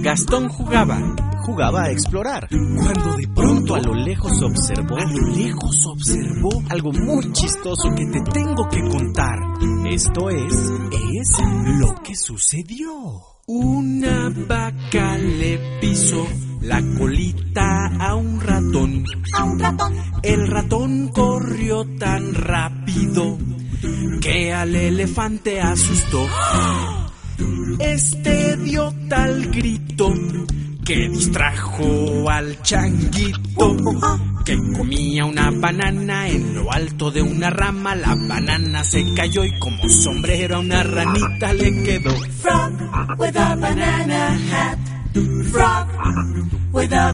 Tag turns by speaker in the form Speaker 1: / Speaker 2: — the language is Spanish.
Speaker 1: Gastón jugaba
Speaker 2: a explorar,
Speaker 1: cuando de pronto
Speaker 2: a lo lejos observó
Speaker 1: algo muy chistoso que te tengo que contar.
Speaker 2: Esto es
Speaker 1: lo que sucedió. Una vaca le pisó la colita a un ratón. El ratón corrió tan rápido que al elefante asustó. Este dio tal grito que distrajo al changuito, que comía una banana en lo alto de una rama. La banana se cayó y como sombrero a una ranita le quedó.
Speaker 3: Frog with a banana hat. Frog with a